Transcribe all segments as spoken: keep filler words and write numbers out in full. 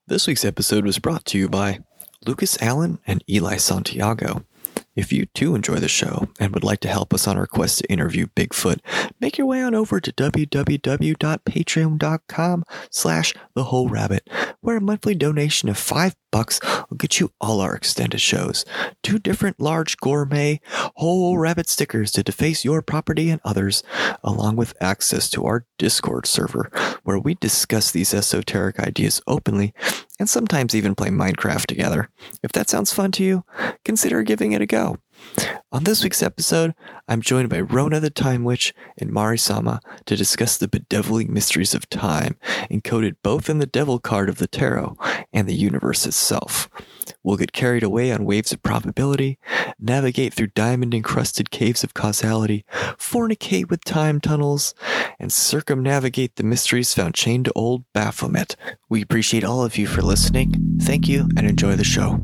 This week's episode was brought to you by Lucas Allen and Eli Santiago. If you too enjoy the show and would like to help us on our quest to interview Bigfoot, make your way on over to www.patreon.com slash the whole rabbit, where a monthly donation of five bucks will get you all our extended shows, two different large gourmet whole rabbit stickers to deface your property and others, along with access to our Discord server, where we discuss these esoteric ideas openly and sometimes even play Minecraft together. If that sounds fun to you, consider giving it a go. On this week's episode, I'm joined by Rona the Time Witch and Mari Sama to discuss the bedeviling mysteries of time, encoded both in the devil card of the tarot and the universe itself. We'll get carried away on waves of probability, navigate through diamond-encrusted caves of causality, fornicate with time tunnels, and circumnavigate the mysteries found chained to old Baphomet. We appreciate all of you for listening. Thank you, and enjoy the show.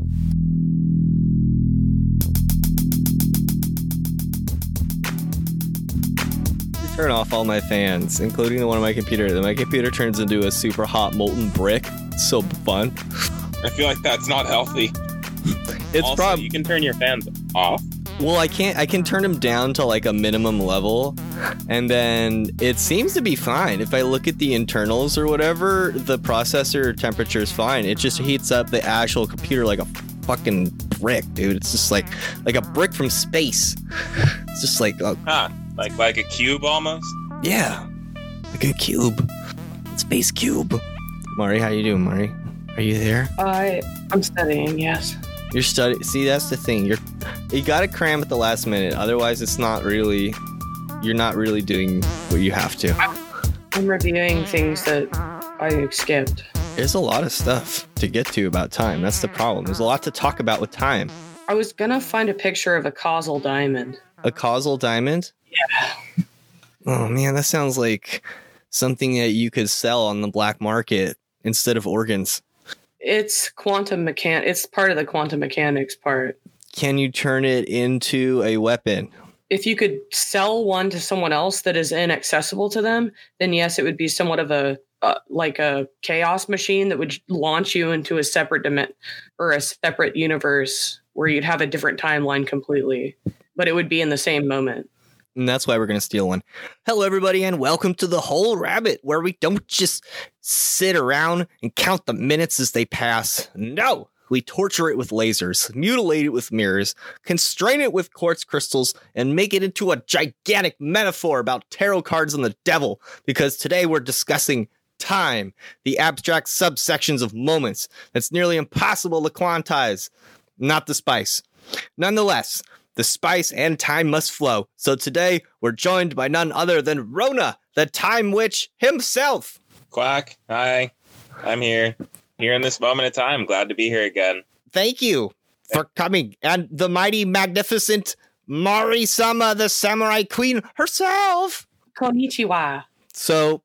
Turn off all my fans, including the one on my computer. Then my computer turns into a super hot molten brick. It's so fun. I feel like that's not healthy. It's also, prob- you can turn your fans off. Well, I can't. I can turn them down to like a minimum level, and then it seems to be fine. If I look at the internals or whatever, the processor temperature is fine. It just heats up the actual computer like a fucking brick, dude. It's just like like a brick from space. It's just like uh, huh, like like a cube almost. Yeah, like a cube, space cube. Mari, how you doing, Mari? Are you there? I I'm studying. Yes. You're studying. See, that's the thing. You're you gotta cram at the last minute. Otherwise, it's not really. You're not really doing what you have to. I'm reviewing things that I skipped. There's a lot of stuff to get to about time. That's the problem. There's a lot to talk about with time. I was gonna find a picture of a causal diamond. A causal diamond? Yeah. Oh man, that sounds like something that you could sell on the black market instead of organs. It's quantum mechan. It's part of the quantum mechanics part. Can you turn it into a weapon? If you could sell one to someone else that is inaccessible to them, then yes, it would be somewhat of a uh, like a chaos machine that would launch you into a separate dimension or a separate universe where you'd have a different timeline completely, but it would be in the same moment. And that's why we're going to steal one. Hello, everybody, and welcome to The Whole Rabbit, where we don't just sit around and count the minutes as they pass. No, we torture it with lasers, mutilate it with mirrors, constrain it with quartz crystals, and make it into a gigantic metaphor about tarot cards and the devil, because today we're discussing time, the abstract subsections of moments that's nearly impossible to quantize, not the spice. Nonetheless, the spice and time must flow. So today, we're joined by none other than Rona, the Time Witch himself. Quack. Hi. I'm here. Here in this moment of time. Glad to be here again. Thank you for coming. And the mighty, magnificent Mari Sama, the Samurai Queen herself. Konnichiwa. So,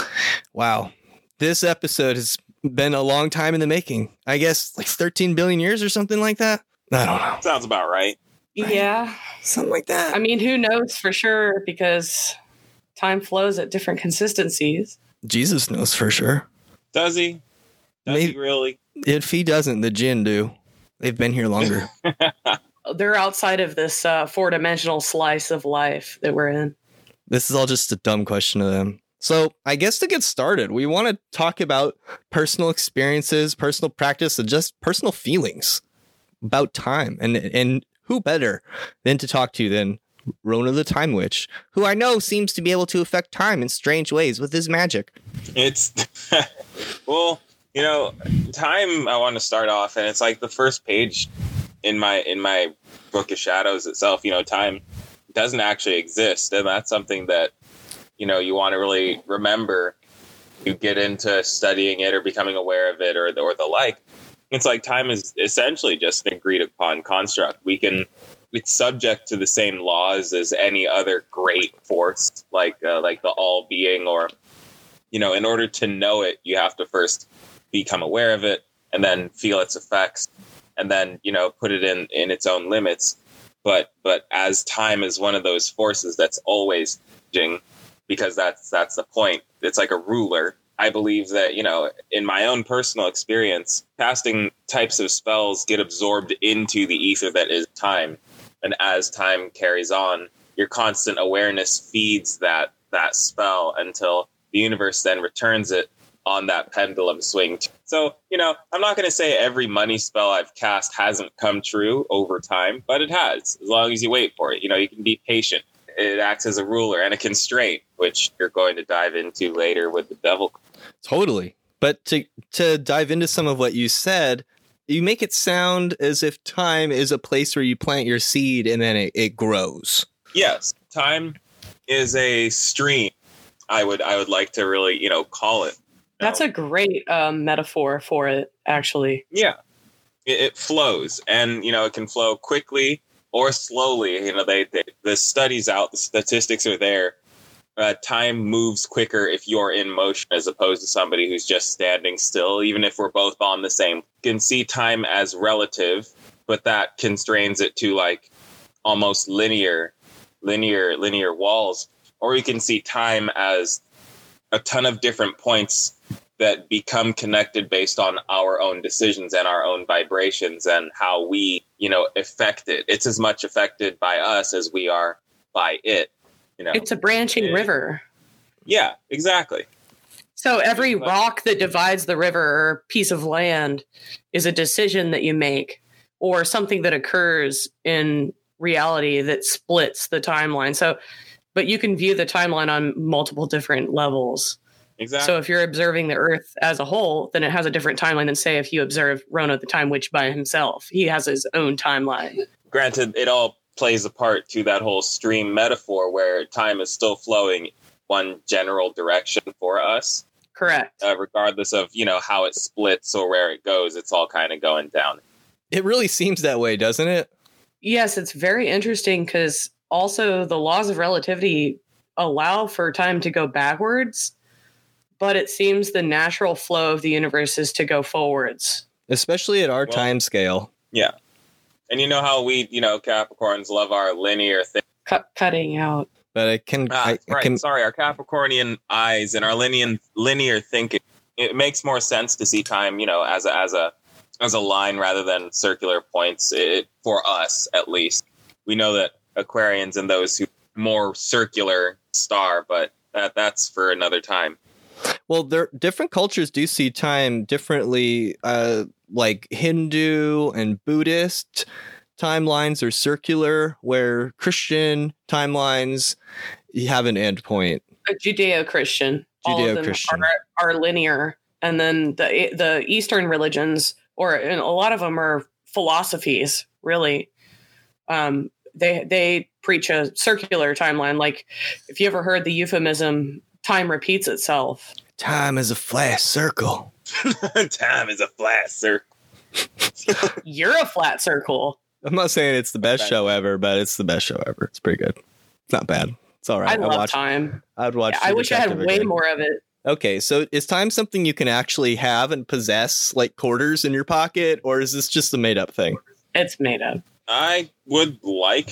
wow. This episode has been a long time in the making. I guess like thirteen billion years or something like that. I don't know. Sounds about right. Yeah. Something like that. I mean, who knows for sure, because time flows at different consistencies. Jesus knows for sure. Does he? Does Maybe, he really? If he doesn't, the Jinn do. They've been here longer. They're outside of this uh, four-dimensional slice of life that we're in. This is all just a dumb question to them. So I guess to get started, we want to talk about personal experiences, personal practice, and just personal feelings about time. And and who better than to talk to than Rona the Time Witch, who I know seems to be able to affect time in strange ways with his magic. It's, well, you know, time, I want to start off, and it's like the first page in my in my Book of Shadows itself. You know, time doesn't actually exist, and that's something that, you know, you want to really remember. You get into studying it or becoming aware of it or the, or the like. It's like time is essentially just an agreed upon construct. We can, it's subject to the same laws as any other great force, like uh, like the all being, or, you know, in order to know it, you have to first become aware of it and then feel its effects and then, you know, put it in, in its own limits. But but as time is one of those forces that's always changing, because that's that's the point. It's like a ruler I believe that, you know, in my own personal experience, casting types of spells get absorbed into the ether that is time. And as time carries on, your constant awareness feeds that that spell until the universe then returns it on that pendulum swing. So, you know, I'm not going to say every money spell I've cast hasn't come true over time, but it has, as long as you wait for it. You know, you can be patient. It acts as a ruler and a constraint, which you're going to dive into later with the devil. Totally. But to to dive into some of what you said, you make it sound as if time is a place where you plant your seed and then it, it grows. Yes, time is a stream. I would I would like to really, you know, call it. That's a great um, metaphor for it, actually. Yeah, it, it flows, and you know, it can flow quickly or slowly. You know, they, they the studies out, the statistics are there. Uh, time moves quicker if you're in motion as opposed to somebody who's just standing still. Even if we're both on the same, you can see time as relative, but that constrains it to like almost linear, linear, linear walls. Or you can see time as a ton of different points that become connected based on our own decisions and our own vibrations and how we, you know, affect it. It's as much affected by us as we are by it. You know, it's a branching it, river. Yeah, exactly. So every rock that divides the river or piece of land is a decision that you make or something that occurs in reality that splits the timeline. So, but you can view the timeline on multiple different levels. Exactly. So if you're observing the Earth as a whole, then it has a different timeline than, say, if you observe Rono the Time Witch by himself. He has his own timeline. Granted, it all plays a part to that whole stream metaphor where time is still flowing one general direction for us. Correct. Uh, regardless of, you know, how it splits or where it goes, it's all kind of going down. It really seems that way, doesn't it? Yes, it's very interesting because also the laws of relativity allow for time to go backwards, but it seems the natural flow of the universe is to go forwards. Especially at our well, time scale. Yeah. And you know how we, you know, Capricorns love our linear thing. Cut, cutting out. But I can... Ah, I, right, I can... sorry, our Capricornian eyes and our linear, linear thinking. It makes more sense to see time, you know, as a, as a, as a line rather than circular points, it, for us, at least. We know that Aquarians and those who more circular star, but that that's for another time. Well, there different cultures do see time differently. Uh, like Hindu and Buddhist timelines are circular, where Christian timelines you have an end point. A Judeo-Christian, Judeo-Christian. all of them are, are linear, and then the the Eastern religions, or and a lot of them are philosophies. Really, um, they they preach a circular timeline. Like, if you ever heard the euphemism, time repeats itself. Time is a flat circle. Time is a flat circle. You're a flat circle. I'm not saying it's the best show ever, but it's the best show ever. It's pretty good. It's not bad. It's all right. I love watch, time. I'd watch. Yeah, I wish I had way again. more of it. Okay, so is time something you can actually have and possess, like quarters in your pocket, or is this just a made up thing? It's made up. I would like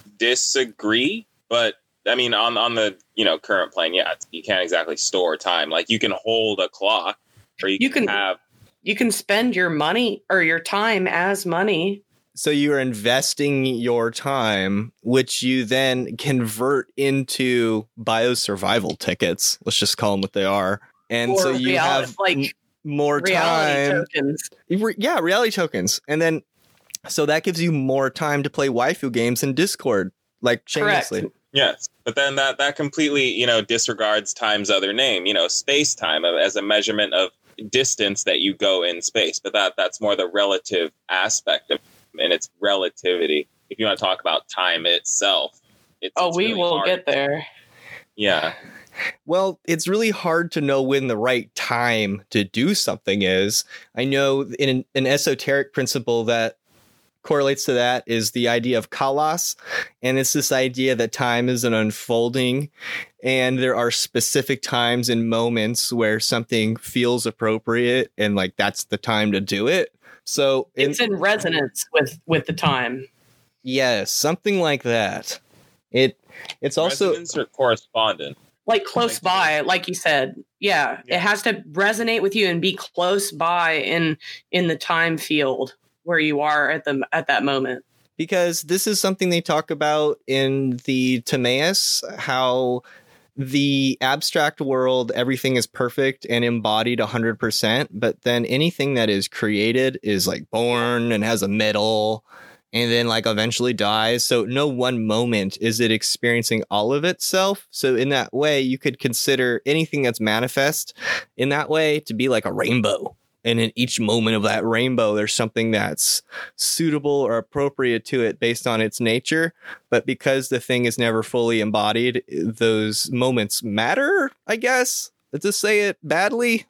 disagree, but I mean, on on the you know current plane, yeah, you can't exactly store time. Like, you can hold a clock, or you, you can, can have. You can spend your money or your time as money. So you're investing your time, which you then convert into biosurvival tickets. Let's just call them what they are. And or so you reality, have like m- more reality time. Tokens. Re- yeah, reality tokens. And then, so that gives you more time to play waifu games in Discord, like shamelessly. Correct. Yes, but then that, that completely, you know, disregards time's other name, you know, space time as a measurement of distance that you go in space. But that that's more the relative aspect of and its relativity. If you want to talk about time itself, it's oh, it's we really will hard. get there. Yeah. Well, it's really hard to know when the right time to do something is. I know in an, an esoteric principle that correlates to that is the idea of kalos, and it's this idea that time is an unfolding, and there are specific times and moments where something feels appropriate, and like that's the time to do it. So it's in, in resonance with with the time. Yes, something like that. It it's also resonance or correspondent. like close by, like you said. Yeah, Yeah. it has to resonate with you and be close by in in the time field where you are at the at that moment. Because this is something they talk about in the Timaeus, how the abstract world, everything is perfect and embodied one hundred percent, but then anything that is created is like born and has a middle and then like eventually dies. So no one moment is it experiencing all of itself. So in that way, you could consider anything that's manifest in that way to be like a rainbow. And in each moment of that rainbow, there's something that's suitable or appropriate to it based on its nature. But because the thing is never fully embodied, those moments matter, I guess, to say it badly.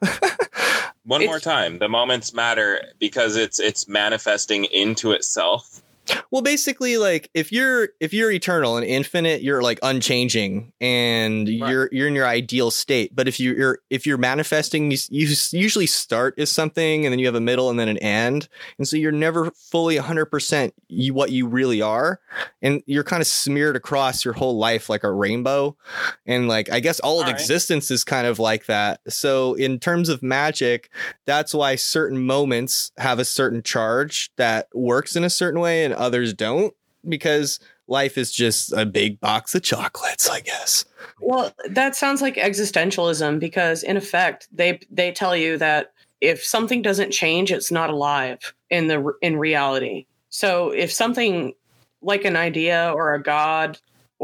One It's- more time. The moments matter because it's it's manifesting into itself. Well, basically, like if you're if you're eternal and infinite, you're like unchanging and Right. you're you're in your ideal state. But if you, you're if you're manifesting, you, you usually start as something and then you have a middle and then an end, and so you're never fully one hundred percent you what you really are, and you're kind of smeared across your whole life like a rainbow, and like I guess all of All right. existence is kind of like that. So in terms of magic, that's why certain moments have a certain charge that works in a certain way and others don't, because life is just a big box of chocolates, I guess. Well, that sounds like existentialism because in effect they they tell you that if something doesn't change, it's not alive in the in reality. So if something like an idea or a god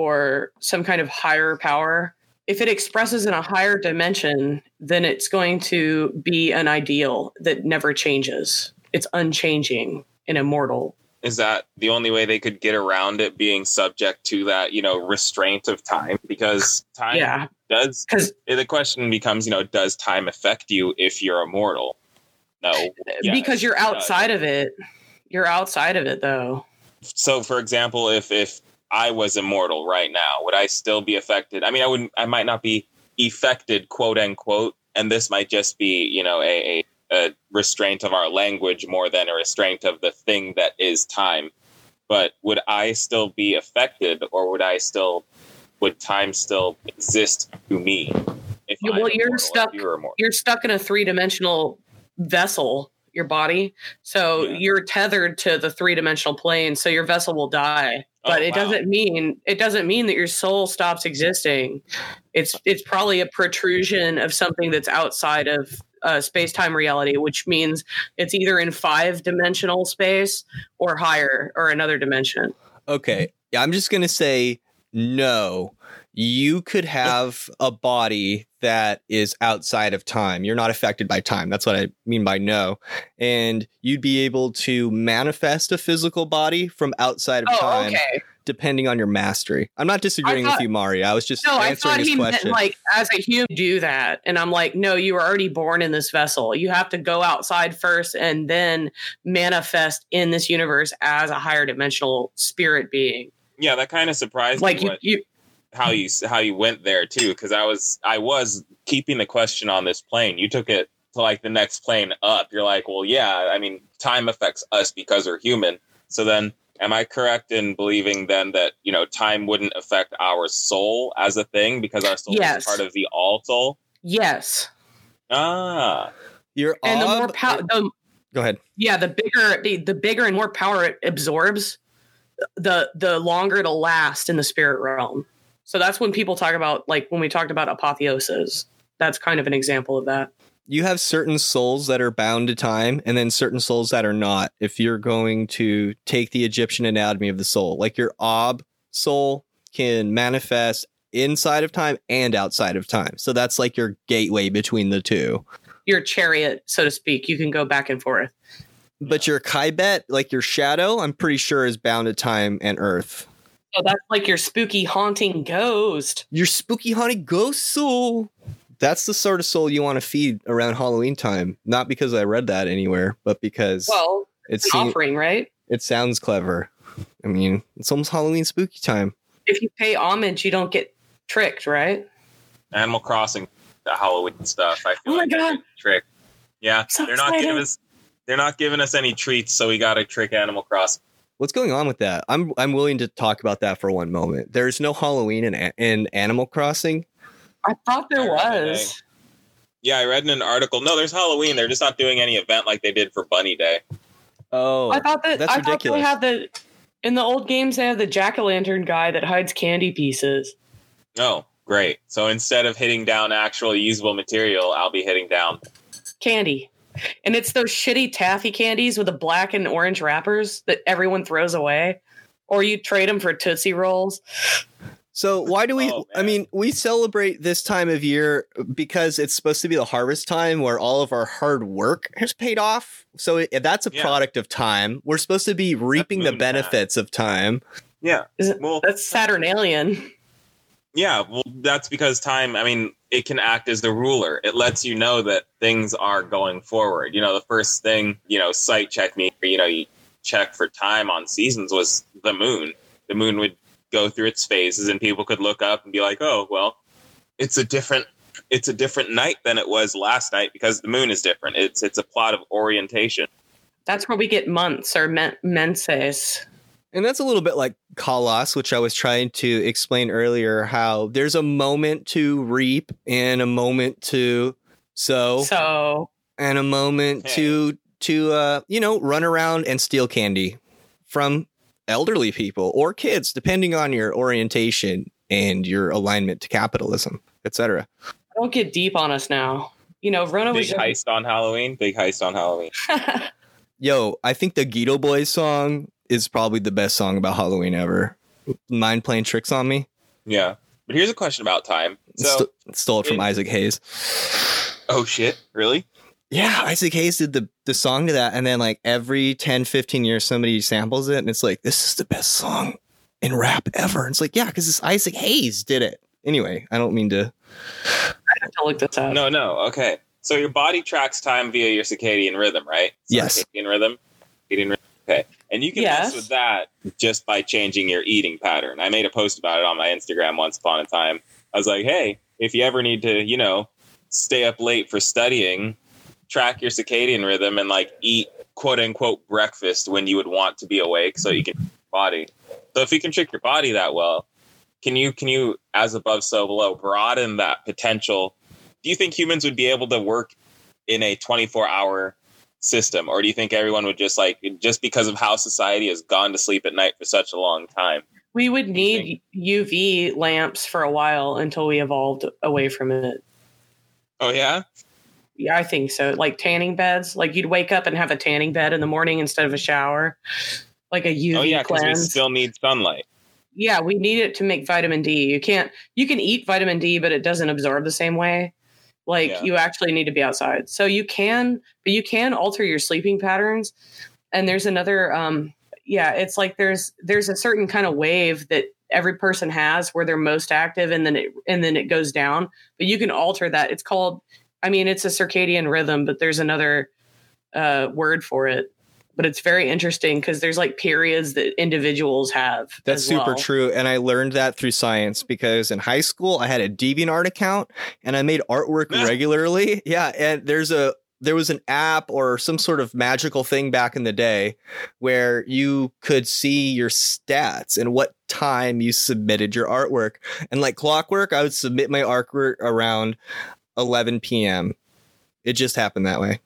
or some kind of higher power, if it expresses in a higher dimension, then it's going to be an ideal that never changes. It's unchanging and immortal. Is that the only way they could get around it being subject to that, you know, restraint of time? Because time Yeah, does. because The question becomes, you know, does time affect you if you're immortal? No. Yes, because you're it does. outside of it. You're outside of it, though. So, for example, if if I was immortal right now, would I still be affected? I mean, I wouldn't. I might not be affected, quote unquote, and this might just be, you know, a, a a restraint of our language more than a restraint of the thing that is time. But would I still be affected, or would I still, would time still exist to me? If You- I'm well, you're immortal, if stuck- You're immortal. You're stuck in a three-dimensional vessel, your body. So Yeah. you're tethered to the three-dimensional plane, so your vessel will die. But Oh, it wow. doesn't mean it doesn't mean that your soul stops existing. It's it's probably a protrusion of something that's outside of uh, space-time reality, which means it's either in five-dimensional space or higher or another dimension. Okay, yeah, I'm just gonna say no. You could have a body that is outside of time. You're not affected by time. That's what I mean by no. And you'd be able to manifest a physical body from outside of Oh, time, okay. depending on your mastery. I'm not disagreeing I thought- with you, Mari. I was just No, I answering thought his he question. meant like as a human do that. And I'm like, no, you were already born in this vessel. You have to go outside first and then manifest in this universe as a higher dimensional spirit being. Yeah, that kind of surprised Like me. you, what- you how you how you went there too, because I was I was keeping the question on this plane. You took it to like the next plane up. You're like, well, yeah, I mean, time affects us because we're human. So then, am I correct in believing then that, you know, time wouldn't affect our soul as a thing because our soul Yes. is part of the all soul? yes. Ah, Your And the more ob- power the Go ahead. yeah, the bigger the, the bigger and more power it absorbs, the the longer it'll last in the spirit realm. So that's when people talk about, like when we talked about apotheosis, that's kind of an example of that. You have certain souls that are bound to time and then certain souls that are not. If you're going to take the Egyptian anatomy of the soul, like your Ob soul can manifest inside of time and outside of time. So that's like your gateway between the two. Your chariot, so to speak, you can go back and forth. But your Kaibet, like your shadow, I'm pretty sure is bound to time and earth. So that's like your spooky haunting ghost. Your spooky haunted ghost soul. That's the sort of soul you want to feed around Halloween time. Not because I read that anywhere, but because Well, it it's an seems offering, right? it sounds clever. I mean, it's almost Halloween spooky time. If you pay homage, you don't get tricked, right? Animal Crossing, the Halloween stuff. I feel Oh my like I God. get tricked. Yeah, So they're not giving excited. us they're not giving us any treats, so we got to trick Animal Crossing. What's going on with that? I'm I'm willing to talk about that for one moment. There's no Halloween in in Animal Crossing. I thought there I read today. was. Yeah, I read in an article. No, there's Halloween. They're just not doing any event like they did for Bunny Day. Oh, I thought that that's I ridiculous. thought they had the in the old games they have the jack-o'-lantern guy that hides candy pieces. Oh, great. So instead of hitting down actual usable material, I'll be hitting down Candy. And it's those shitty taffy candies with the black and orange wrappers that everyone throws away. Or you trade them for Tootsie Rolls. So why do we, Oh, I mean, we celebrate this time of year because it's supposed to be the harvest time where all of our hard work has paid off. So it, that's a Yeah. product of time. We're supposed to be reaping the moon benefits of time. Yeah. Is it, Well, that's Saturnalian. Yeah, well, that's because time, I mean, it can act as the ruler. It lets you know that things are going forward. You know, the first thing, you know, sight check me, you know, you check for time on seasons was the moon. The moon would go through its phases and people could look up and be like, oh, well, it's a different it's a different night than it was last night because the moon is different. It's it's a plot of orientation. That's where we get months or men- menses. And that's a little bit like Kalos, which I was trying to explain earlier, how there's a moment to reap and a moment to sow So and a moment Hey. to, to uh, you know, run around and steal candy from elderly people or kids, depending on your orientation and your alignment to capitalism, et cetera. don't get deep on us now. You know, Rona Big was heist on Halloween. Big heist on Halloween. Yo, I think the Guido Boys song is probably the best song about Halloween ever. Mind playing tricks on me. Yeah. But here's a question about time. So, St- stole it from it- Isaac Hayes. oh shit, really? Yeah, Isaac Hayes did the, the song to that, and then like every ten, fifteen years somebody samples it, and it's like, this is the best song in rap ever. And it's like, yeah, because it's Isaac Hayes did it. Anyway, I don't mean to. I have to look this up. No, no. Okay. So your body tracks time via your circadian rhythm, right? Yes. Circadian rhythm. Circadian rhythm. Okay. And you can Yes. mess with that just by changing your eating pattern. I made a post about it on my Instagram once upon a time. I was like, hey, if you ever need to, you know, stay up late for studying, track your circadian rhythm and like eat quote unquote breakfast when you would want to be awake so you can trick your body. So if you can trick your body that well, can you can you as above so below broaden that potential? Do you think humans would be able to work in a twenty-four hour system, or do you think everyone would just like just because of how society has gone to sleep at night for such a long time? We would need U V lamps for a while until we evolved away from it. Oh yeah. Yeah, I think so. Like tanning beds, like you'd wake up and have a tanning bed in the morning instead of a shower, like a U V Oh yeah, because we cleanse. still need sunlight. Yeah, we need it to make vitamin D. You can't. You can eat vitamin D, but it doesn't absorb the same way. Like Yeah. you actually need to be outside. So you can, but you can alter your sleeping patterns. And there's another. Um, yeah, it's like there's there's a certain kind of wave that every person has where they're most active, and then it and then it goes down. But you can alter that. It's called. I mean, it's a circadian rhythm, but there's another uh, word for it. But it's very interesting because there's like periods that individuals have. That's as super well. true. And I learned that through science because in high school, I had a DeviantArt account and I made artwork Yeah. regularly. Yeah. And there's a, there was an app or some sort of magical thing back in the day where you could see your stats and what time you submitted your artwork. And like clockwork, I would submit my artwork around eleven p.m. It just happened that way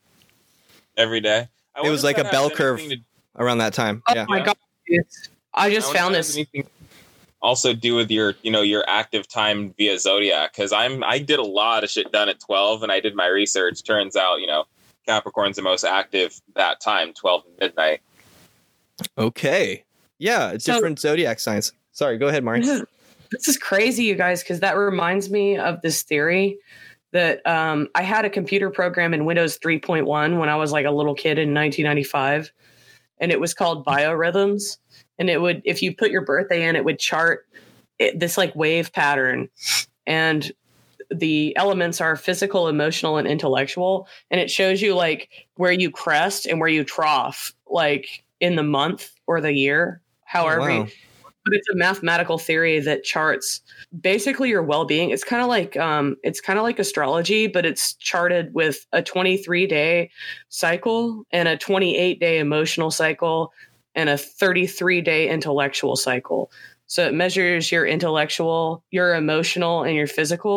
Every day. I It wonder was if like that a bell has curve. anything to- around that time. Oh Yeah. my Yeah. god! It's, I I just wonder found if it has this. anything also do with your, you know, your active time via zodiac. Because I'm, I did a lot of shit done at twelve, and I did my research. Turns out, you know, Capricorn's the most active that time, twelve midnight. Okay. Yeah. So- Different zodiac signs. Sorry. Go ahead, Mari. This is this is crazy, you guys, because that reminds me of this theory that um, I had a computer program in Windows three point one when I was like a little kid in nineteen ninety-five, and it was called Biorhythms. And it would, if you put your birthday in, it would chart it, this like wave pattern, and the elements are physical, emotional, and intellectual. And it shows you like where you crest and where you trough, like in the month or the year, however. wow. you- but it's a mathematical theory that charts basically your well-being. It's kind of like um, it's kind of like astrology, but it's charted with a twenty-three day cycle and a twenty-eight day emotional cycle and a thirty-three day intellectual cycle. So it measures your intellectual, your emotional, and your physical,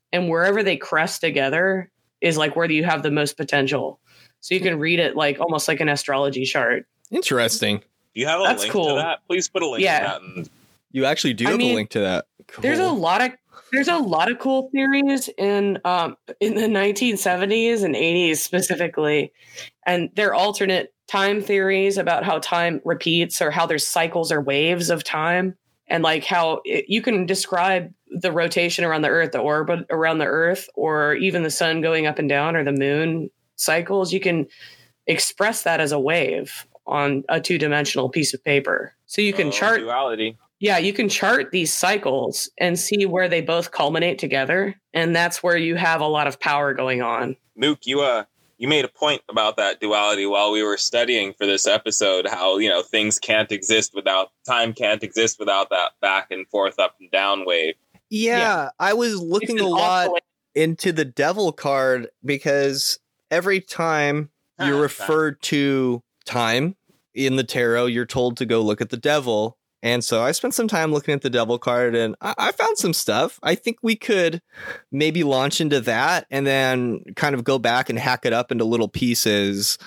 and wherever they crest together is like where you have the most potential. So you can read it like almost like an astrology chart. Interesting. Do you have a That's link cool. to that? Please put a link Yeah. to that. In- You actually do I have mean, a link to that. Cool. There's a lot of there's a lot of cool theories in um in the nineteen seventies and eighties specifically, and they're alternate time theories about how time repeats or how there's cycles or waves of time, and like how it, you can describe the rotation around the Earth, the orbit around the Earth, or even the sun going up and down or the moon cycles. You can express that as a wave on a two-dimensional piece of paper. So you can oh, chart duality. Yeah, you can chart these cycles and see where they both culminate together, and that's where you have a lot of power going on. Mook, you uh you made a point about that duality while we were studying for this episode, how, you know, things can't exist without time can't exist without that back and forth, up and down wave. Yeah, Yeah. I was looking It's a an lot oscillation. into the devil card because every time you're Ah, referred to time in the tarot, you're told to go look at the devil. And so I spent some time looking at the devil card, and I, I found some stuff. I think we could maybe launch into that and then kind of go back and hack it up into little pieces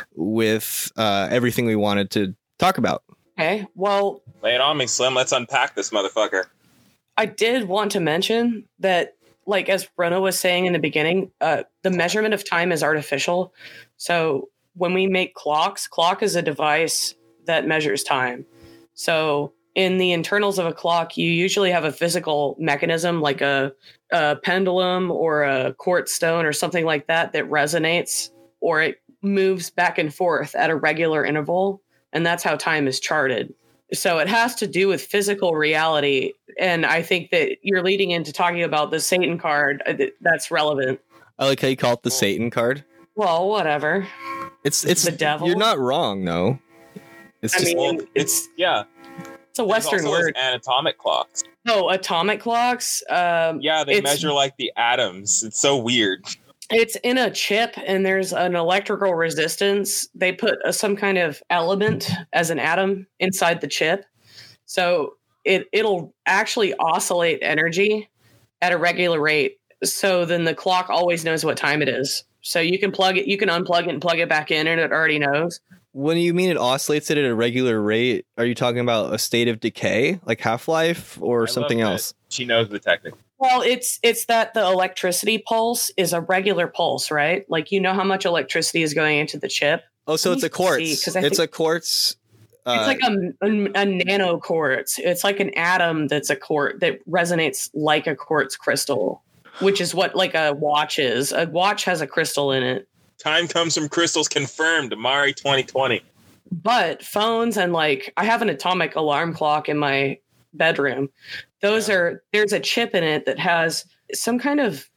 with uh, everything we wanted to talk about. Okay, well, Lay it on me, Slim. Let's unpack this motherfucker. I did want to mention that, like as Brenna was saying in the beginning, uh, the measurement of time is artificial. So when we make clocks, clock is a device that measures time. So in the internals of a clock, you usually have a physical mechanism like a, a pendulum or a quartz stone or something like that that resonates, or it moves back and forth at a regular interval. And that's how time is charted. So it has to do with physical reality. And I think that you're leading into talking about the Satan card. uh, That's relevant. I like how you call it the Satan card. Well, whatever. It's it's The devil? You're not wrong, though. It's I just mean, Well, it's yeah. It's a There's Western also those word. anatomic clocks. Oh, atomic clocks. Um, Yeah, they It's- measure like the atoms. It's so weird. It's in a chip, and there's an electrical resistance. They put a, some kind of element as an atom inside the chip, so it it'll actually oscillate energy at a regular rate. So then the clock always knows what time it is. So you can plug it, you can unplug it and plug it back in, and it already knows. when you mean it oscillates it at a regular rate, are you talking about a state of decay, like Half-Life, or I something love that else? She knows the technique. Well, it's it's that the electricity pulse is a regular pulse, right? Like, you know how much electricity is going into the chip. Oh, so Let it's a me quartz. see, 'cause I It's think- a quartz. Uh, It's like a, a, a nano quartz. It's like an atom that's a quartz that resonates like a quartz crystal, which is what like a watch is. A watch has a crystal in it. Time comes from crystals, confirmed. Amari twenty twenty. But phones and like I have an atomic alarm clock in my bedroom. Those Yeah. are there's a chip in it that has some kind of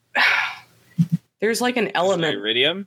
there's like an element. Iridium.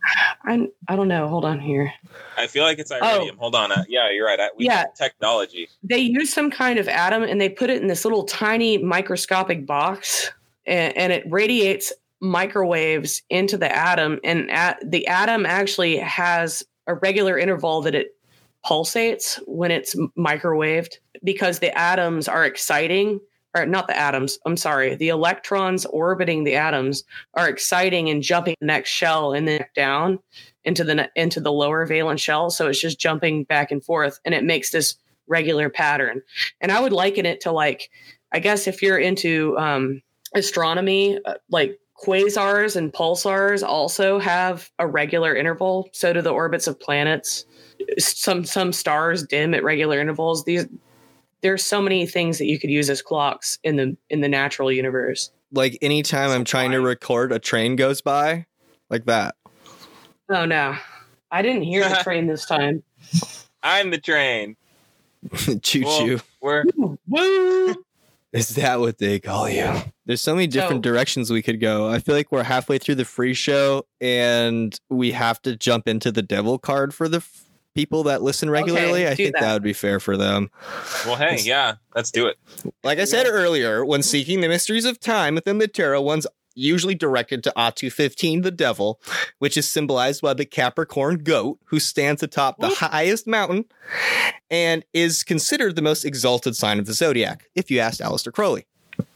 I I don't know. Hold on here. I feel like it's iridium. Hold on. Uh, yeah, you're right. I, we Yeah. have technology. They use some kind of atom and they put it in this little tiny microscopic box, and, and it radiates microwaves into the atom, and at, the atom actually has a regular interval that it pulsates when it's microwaved, because the atoms are exciting, or not the atoms, I'm sorry, the electrons orbiting the atoms are exciting and jumping the next shell and then down into the into the lower valence shell. So it's just jumping back and forth, and it makes this regular pattern. And I would liken it to, like, I guess if you're into um, astronomy, uh, like quasars and pulsars also have a regular interval. So do the orbits of planets. Some some stars dim at regular intervals. These there's so many things that you could use as clocks in the in the natural universe. like anytime I'm trying to record, a train goes by, like that. Oh no, I didn't hear the train this time. I'm the train. Choo Well, choo. We're Woo! Is that what they call you? There's so many different So- directions we could go. I feel like we're halfway through the free show, and we have to jump into the devil card for the f- people that listen regularly. Okay, I do think that. that. would be fair for them. well. Hey, yeah. Let's do it. Like I said earlier, when seeking the mysteries of time within the tarot, one's usually directed to Atu fifteen, the devil, which is symbolized by the Capricorn goat, who stands atop the highest mountain and is considered the most exalted sign of the zodiac, if you asked Aleister Crowley.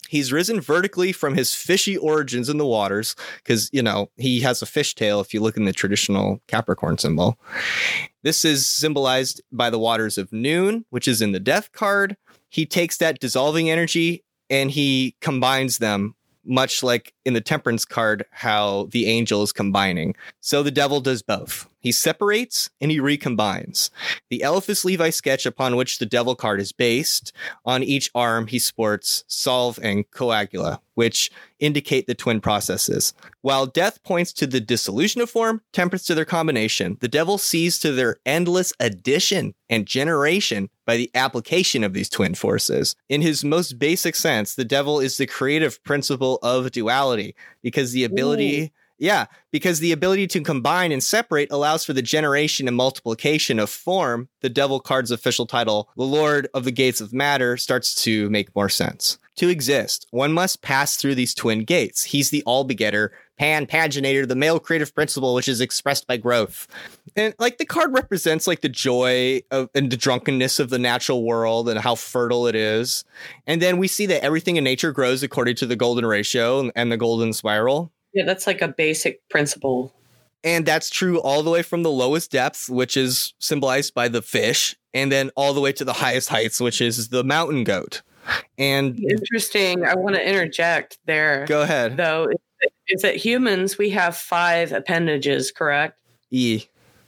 He's risen vertically from his fishy origins in the waters because, you know, he has a fish tail if you look in the traditional Capricorn symbol. This is symbolized by the waters of noon, which is in the death card. He takes that dissolving energy and he combines them, much like in the temperance card, how the angel is combining. So the devil does both. He separates and he recombines. The Eliphas Levi sketch upon which the devil card is based, on each arm he sports Solve and Coagula, which indicate the twin processes. While death points to the dissolution of form, temperance to their combination, the devil sees to their endless addition and generation by the application of these twin forces. In his most basic sense, the devil is the creative principle of duality, because the ability... Ooh. Yeah, because the ability to combine and separate allows for the generation and multiplication of form. The devil card's official title, the Lord of the Gates of Matter, starts to make more sense. To exist, one must pass through these twin gates. He's the all-begetter, pan-paginator, the male creative principle, which is expressed by growth. And like the card represents like the joy of, and the drunkenness of the natural world and how fertile it is. And then we see that everything in nature grows according to the golden ratio and the golden spiral. Yeah, that's like a basic principle. And that's true all the way from the lowest depths, which is symbolized by the fish, and then all the way to the highest heights, which is the mountain goat. And interesting. I want to interject there. Go ahead. Though, is that humans, we have five appendages, correct? E.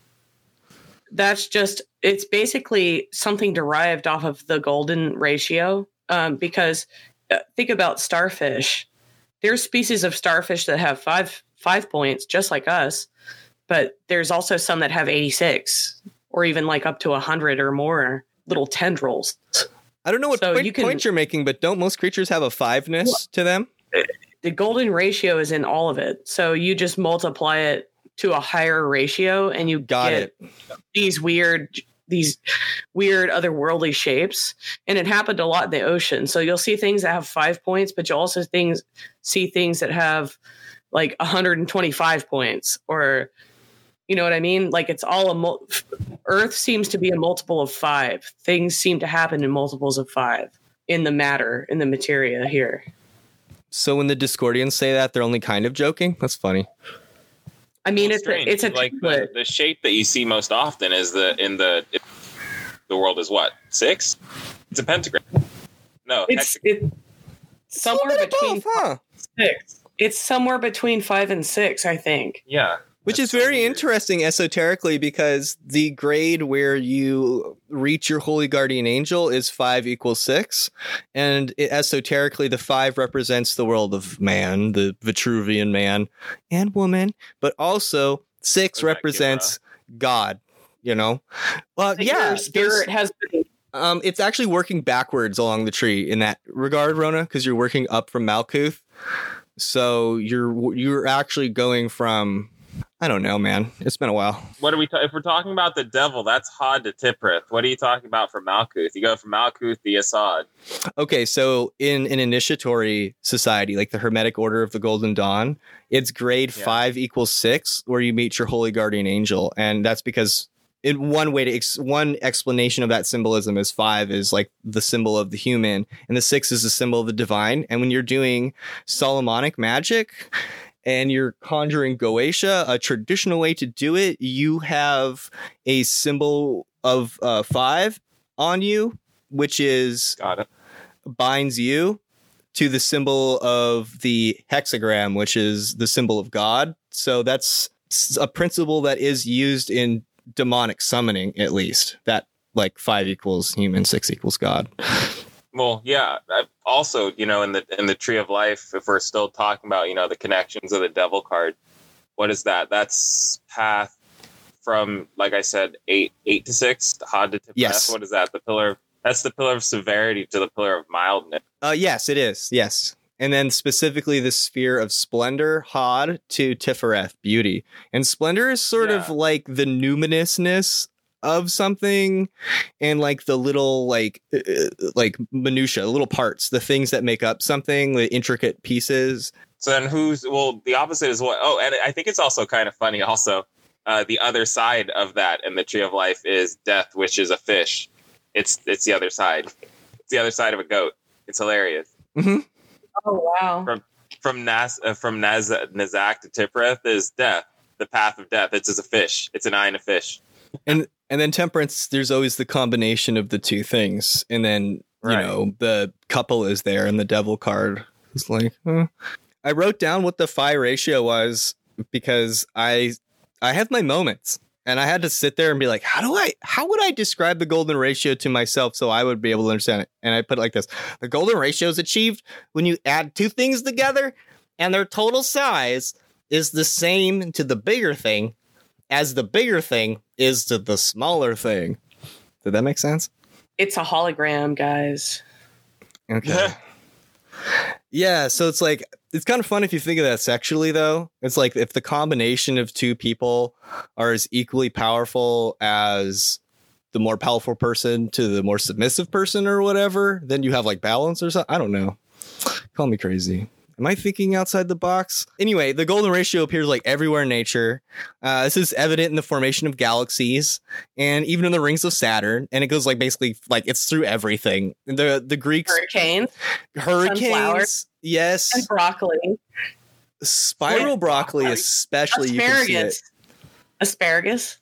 That's just, it's basically something derived off of the golden ratio. Um, because uh, think about starfish. There's species of starfish that have five five points, just like us, but there's also some that have eighty-six, or even like up to one hundred or more little tendrils. I don't know what so point, you can, point you're making, but don't most creatures have a fiveness well, to them? The golden ratio is in all of it. So you just multiply it to a higher ratio and you Got get it. these weird... these weird otherworldly shapes. And it happened a lot in the ocean. So you'll see things that have five points, but you'll also things see things that have like one hundred twenty-five points, or, you know what I mean? Like it's all a, mul- Earth seems to be a multiple of five. Things seem to happen in multiples of five in the matter, in the materia here. So when the Discordians say that, they're only kind of joking? That's funny. I mean, well, it's a, it's a like the, the shape that you see most often is the in the it, the world is what, six? It's a pentagram. No, it's it, somewhere it's between both, huh? six. It's somewhere between five and six, I think. Yeah. Which is very interesting esoterically, because the grade where you reach your holy guardian angel is five equals six. And it, esoterically, the five represents the world of man, the Vitruvian man and woman. But also six represents God, you know? Well, the yeah. Spirit has been. Um, it's actually working backwards along the tree in that regard, Rona, because you're working up from Malkuth. So you're you're actually going from... I don't know, man. It's been a while. What are we? Ta- if we're talking about the devil, that's Hod to Tiprith. What are you talking about for Malkuth? You go from Malkuth to Yesod. Okay, so in an initiatory society, like the Hermetic Order of the Golden Dawn, it's grade yeah. five equals six, where you meet your holy guardian angel, and that's because in one way to ex- one explanation of that symbolism is five is like the symbol of the human, and the six is the symbol of the divine. And when you're doing Solomonic magic and you're conjuring Goetia, a traditional way to do it, you have a symbol of uh, five on you, which is Got it. binds you to the symbol of the hexagram, which is the symbol of God. So that's a principle that is used in demonic summoning, at least, that like five equals human, six equals God. Well, yeah. I've also, you know, in the in the Tree of Life, if we're still talking about, you know, the connections of the Devil card, what is that? That's path from, like I said, eight eight to six, to Hod to Tipreth. Yes. What is that? The pillar. That's the pillar of severity to the pillar of mildness. Uh, yes, it is. Yes. And then specifically the sphere of splendor, Hod to Tifereth, beauty. And splendor is sort yeah. of like the numinousness of something, and like the little like uh, like minutia, little parts, the things that make up something, the intricate pieces. So then who's, well, the opposite is what? Oh, and I think it's also kind of funny also. Uh, the other side of that in the Tree of Life is death, which is a fish. It's it's the other side. It's the other side of a goat. It's hilarious. Mm-hmm. Oh wow! From from Nas uh, from Naz Nazak to Tiphereth is death, the path of death. It's as a fish. It's an eye in a fish. And and then temperance, there's always the combination of the two things. And then, you Right. know, the couple is there and the devil card is like, huh. I wrote down what the phi ratio was because I I have my moments. And I had to sit there and be like, how do I, how would I describe the golden ratio to myself so I would be able to understand it? And I put it like this. The golden ratio is achieved when you add two things together and their total size is the same to the bigger thing as the bigger thing is to the smaller thing. Did that make sense? It's a hologram, guys. Okay. Yeah, so it's like, it's kind of fun if you think of that sexually, though. It's like if the combination of two people are as equally powerful as the more powerful person to the more submissive person or whatever, then you have like balance or something. I don't know. Call me crazy. Am I thinking outside the box? Anyway, the golden ratio appears like everywhere in nature. Uh, this is evident in the formation of galaxies and even in the rings of Saturn. And it goes like basically like it's through everything. The the Greeks, Hurricanes hurricanes, sunflowers, yes, and broccoli, spiral Yeah. broccoli, especially. You can see it. asparagus, asparagus.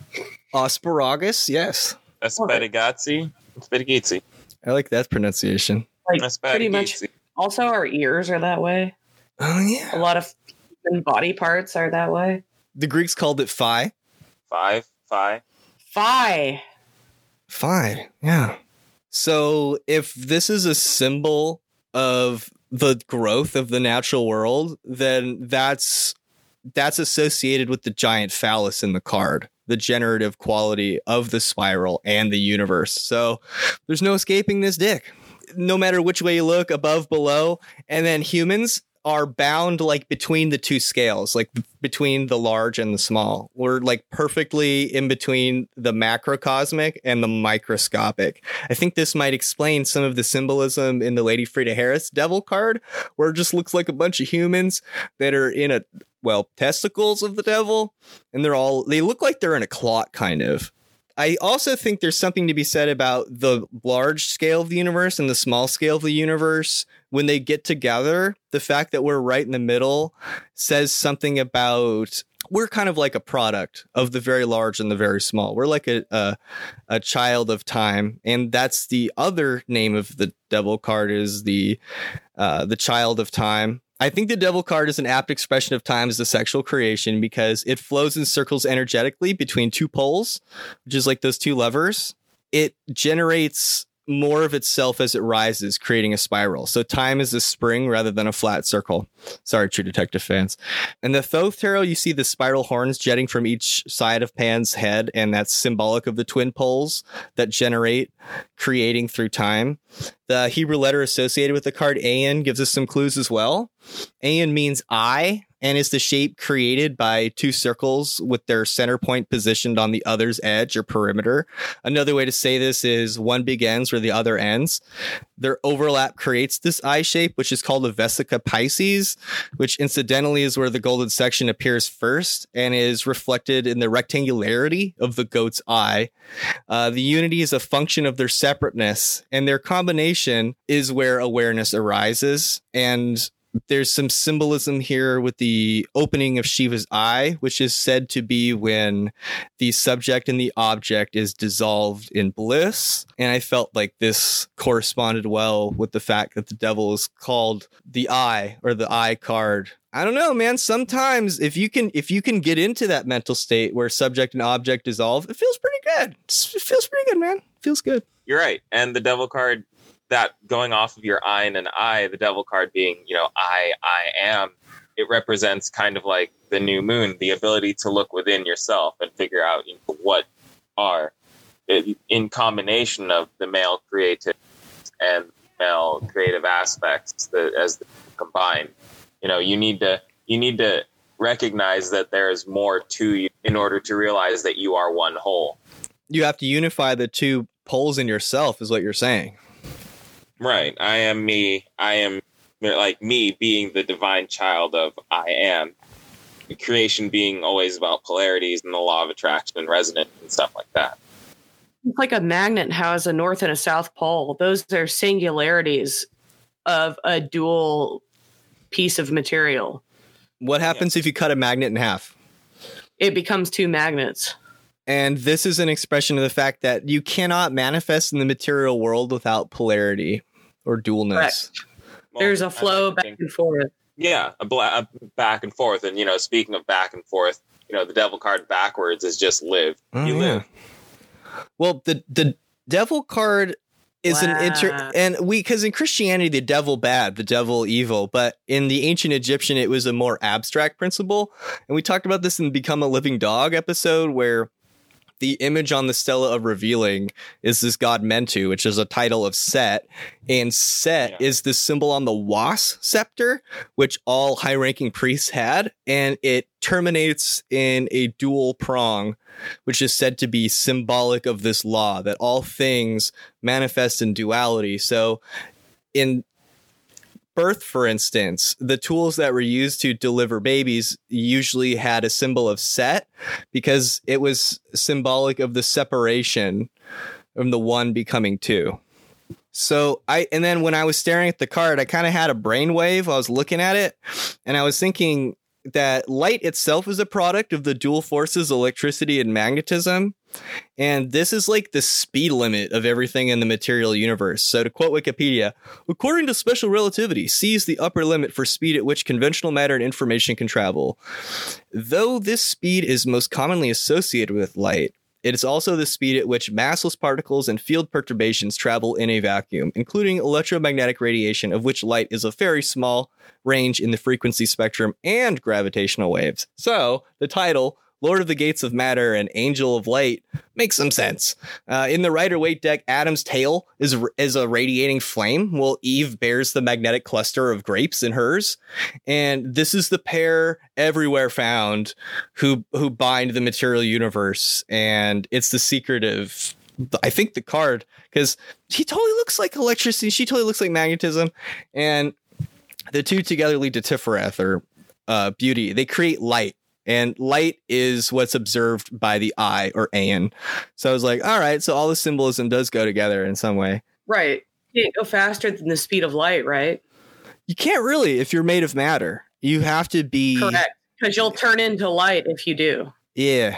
Asparagus, yes, Aspedigazzi. Aspedigazzi. I like that pronunciation. Like pretty much. Aspedigazzi. Also, our ears are that way. Oh A yeah, lot of human body parts are that way. the Greeks called it phi. Five. Five. Phi. Phi, yeah. So if this is a symbol of the growth of the natural world, then that's that's associated with the giant phallus in the card, the generative quality of the spiral and the universe. So there's no escaping this dick. No matter which way you look, above, below, and then humans are bound like between the two scales, like b- between the large and the small. We're like perfectly in between the macrocosmic and the microscopic. I think this might explain some of the symbolism in the Lady Frida Harris devil card, where it just looks like a bunch of humans that are in a, well, testicles of the devil, and they're all, they look like they're in a clot kind of. I also think there's something to be said about the large scale of the universe and the small scale of the universe. When they get together, the fact that we're right in the middle says something about, we're kind of like a product of the very large and the very small. We're like a, a, a child of time. And that's the other name of the devil card, is the, uh, the child of time. I think the devil card is an apt expression of time as a sexual creation because it flows in circles energetically between two poles, which is like those two levers. It generates more of itself as it rises, creating a spiral. So time is a spring rather than a flat circle. Sorry, True Detective fans. In the Thoth Tarot, you see the spiral horns jetting from each side of Pan's head, and that's symbolic of the twin poles that generate, creating through time. The Hebrew letter associated with the card Ayin gives us some clues as well. Ayin means eye and is the shape created by two circles with their center point positioned on the other's edge or perimeter. Another way to say this is one begins where the other ends. Their overlap creates this eye shape, which is called a vesica Pisces, which incidentally is where the golden section appears first and is reflected in the rectangularity of the goat's eye. Uh, the unity is a function of their separateness, and their combination is where awareness arises. And there's some symbolism here with the opening of Shiva's eye, which is said to be when the subject and the object is dissolved in bliss. And I felt like this corresponded well with the fact that the devil is called the eye, or the eye card. I don't know, man. Sometimes if you can if you can get into that mental state where subject and object dissolve, it feels pretty good. It feels pretty good, man. It feels good. You're right. And the devil card, that going off of your eye and an eye, the devil card being, you know, I, I am, it represents kind of like the new moon, the ability to look within yourself and figure out, you know, what are it, in combination of the male creative and male creative aspects that as combined, you know, you need to, you need to recognize that there is more to you in order to realize that you are one whole. You have to unify the two poles in yourself is what you're saying. Right. I am me. I am like me being the divine child of I am. Creation being always about polarities and the law of attraction and resonance and stuff like that. It's like a magnet has a north and a south pole. Those are singularities of a dual piece of material. What happens yeah. if you cut a magnet in half? It becomes two magnets. And this is an expression of the fact that you cannot manifest in the material world without polarity or dualness. Correct. Well, there's a flow back and forth. Yeah, a, bla- a back and forth. And, you know, speaking of back and forth, you know, the devil card backwards is just live. Oh, you yeah. live. Well, the the devil card is wow. an inter and we because in Christianity the devil bad, the devil evil, but in the ancient Egyptian it was a more abstract principle. And we talked about this in Become a Living Dog episode, where the image on the Stela of Revealing is this god Mentu, which is a title of Set. And Set yeah. is the symbol on the Was scepter, which all high-ranking priests had. And it terminates in a dual prong, which is said to be symbolic of this law, that all things manifest in duality. So in birth, for instance, the tools that were used to deliver babies usually had a symbol of Set because it was symbolic of the separation from the one becoming two. So I, and then when I was staring at the card, I kind of had a brainwave. I was looking at it and I was thinking that light itself is a product of the dual forces, electricity and magnetism. And this is like the speed limit of everything in the material universe. So to quote Wikipedia, according to special relativity, C is the upper limit for speed at which conventional matter and information can travel. Though this speed is most commonly associated with light, it is also the speed at which massless particles and field perturbations travel in a vacuum, including electromagnetic radiation, of which light is a very small range in the frequency spectrum, and gravitational waves. So the title, Lord of the Gates of Matter and Angel of Light, makes some sense. Uh, in the Rider-Waite deck, Adam's tail is is a radiating flame, while Eve bears the magnetic cluster of grapes in hers. And this is the pair everywhere found who who bind the material universe. And it's the secret of, I think, the card, because he totally looks like electricity. She totally looks like magnetism. And the two together lead to Tifereth, or uh, beauty. They create light. And light is what's observed by the eye, or Aeon. So I was like, all right, so all the symbolism does go together in some way. Right. You can't go faster than the speed of light, right? You can't really if you're made of matter. You have to be... Correct. Because you'll turn into light if you do. Yeah.